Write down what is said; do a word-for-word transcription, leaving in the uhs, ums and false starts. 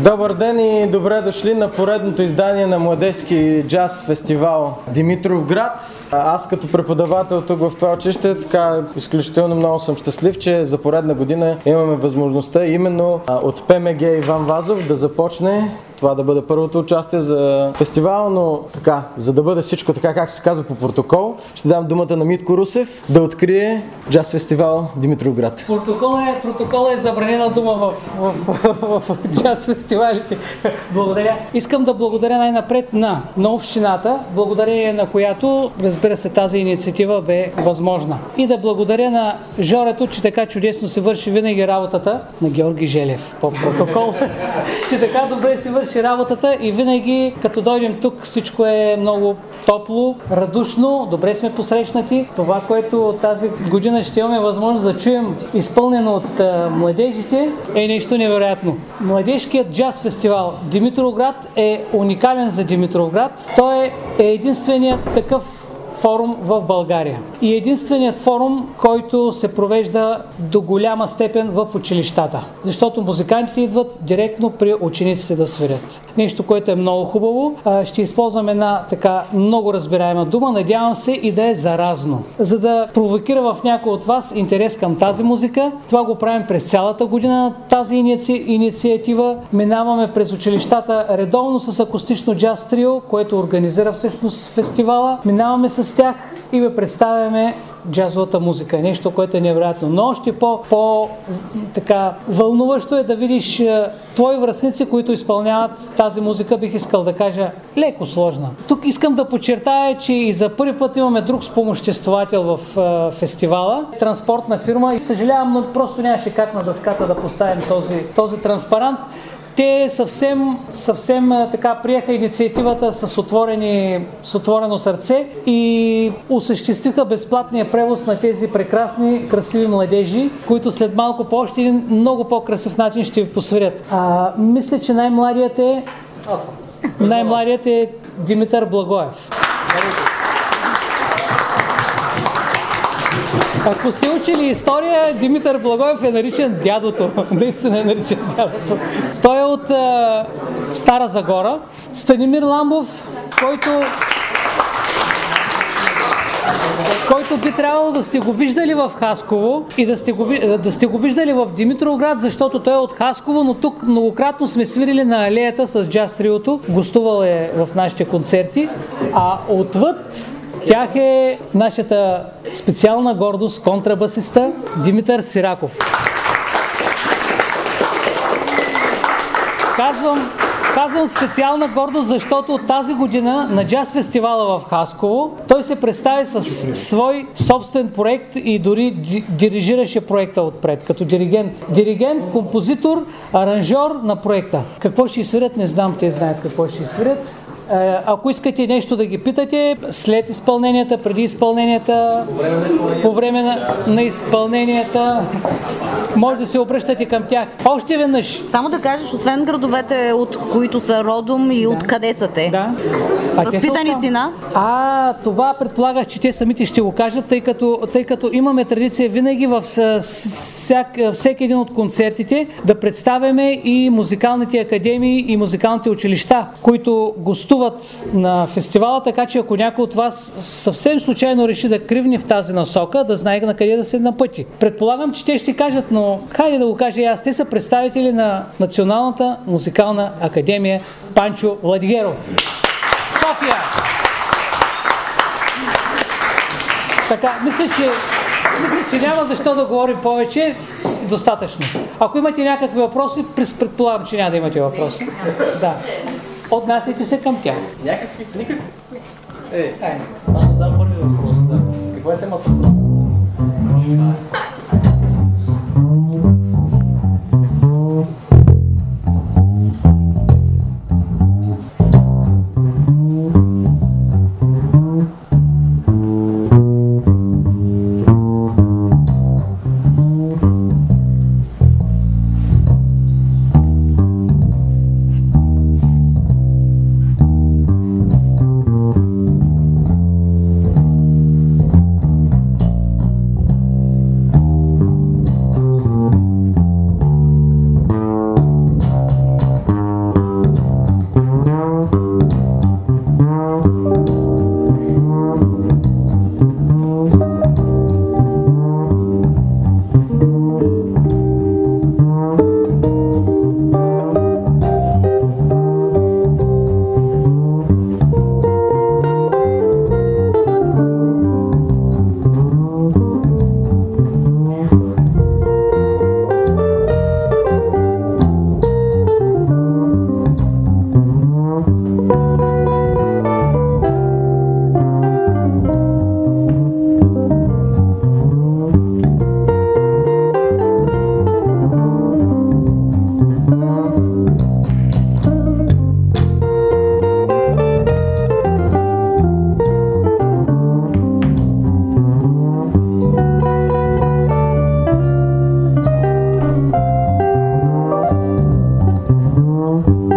Добър ден и добре дошли на поредното издание на Младежки джаз фестивал Димитровград. Аз като преподавател тук в това училище, така изключително много съм щастлив, че за поредна година имаме възможността именно от ПМГ Иван Вазов да започне това да бъде първото участие за фестивал, но така, за да бъде всичко така, как се казва по протокол, ще дам думата на Митко Русев да открие джаз фестивал Димитровград. Протокол е, протокол е забранена дума в, в, в, в, в джаз фестивалите. Благодаря. Искам да благодаря най-напред на, на общината, благодарение на която, разбира се, тази инициатива бе възможна. И да благодаря на Жорето, че така чудесно се върши винаги работата, на Георги Желев по протокол, че така добре се върши работата и винаги, като дойдем тук, всичко е много топло, радушно, добре сме посрещнати. Това, което тази година ще имаме възможност да чуем изпълнено от а, младежите, е нещо невероятно. Младежкият джаз фестивал Димитровград е уникален за Димитровград. Той е единственият такъв форум в България. И единственият форум, който се провежда до голяма степен в училищата. Защото музикантите идват директно при учениците да свирят. Нещо, което е много хубаво. Ще използвам една така много разбираема дума. Надявам се и да е заразно. За да провокира в някой от вас интерес към тази музика. Това го правим през цялата година на тази иници... инициатива. Минаваме през училищата редовно с акустично джаз трио, което организира всъщност фестивала. Минаваме с тях и ви представяме джазовата музика. Нещо, което е невероятно. Но още по, по така вълнуващо е да видиш а, твои връстници, които изпълняват тази музика, бих искал да кажа, леко сложна. Тук искам да подчертая, че и за първи път имаме друг спомоществовател в а, фестивала. Транспортна фирма. И съжалявам, но просто нямаше как на дъската да поставим този, този транспарант. Те съвсем, съвсем така приеха инициативата с, отворени, с отворено сърце и осъществиха безплатния превоз на тези прекрасни, красиви младежи, които след малко по още един много по-красив начин ще ви посвирят. А, мисля, че най-младият е... Най-младият е Димитър Благоев. Ако сте учили история, Димитър Благоев е наричан дядото. Наистина е наричан дядото. Той е от а, Стара Загора. Станимир Ламбов, който... който би трябвало да сте го виждали в Хасково и да сте, го, да сте го виждали в Димитровград, защото той е от Хасково, но тук многократно сме свирили на алеята с джаз триото. Гостувал е в нашите концерти. А отвъд тях е нашата специална гордост, контрабасиста Димитър Сираков. Казвам, казвам специална гордост, защото тази година на джаз фестивала в Хасково той се представи с свой собствен проект и дори дирижираше проекта отпред, като диригент. Диригент, композитор, аранжьор на проекта. Какво ще свирят, не знам, те знаят какво ще свирят. Ако искате нещо да ги питате, след изпълненията, преди изпълненията, по време на, на изпълненията, може да се обръщате към тях. Още веднъж. Само да кажеш, освен градовете, от които са родом и да. От къде са те? Да. Възпитаници на? А, това предполагах, че те самите ще го кажат, тъй като, тъй като имаме традиция винаги във всяк, всеки един от концертите да представяме и музикалните академии и музикалните училища, които гостуват на фестивала, така че ако някой от вас съвсем случайно реши да кривни в тази насока, да знае на къде да се напъти. Предполагам, че те ще кажат, но хайде да го кажа и аз. Те са представители на Националната музикална академия Панчо Владигеров. София! Така, мисля, че, мисля, че няма защо да говорим повече. Достатъчно. Ако имате някакви въпроси, предполагам, че няма да имате въпроси. Да. Отнасяйте се към тях. Някакви, никакви. Е, аз да задам първи въпрос. Да. Какво е темата? Благодаря.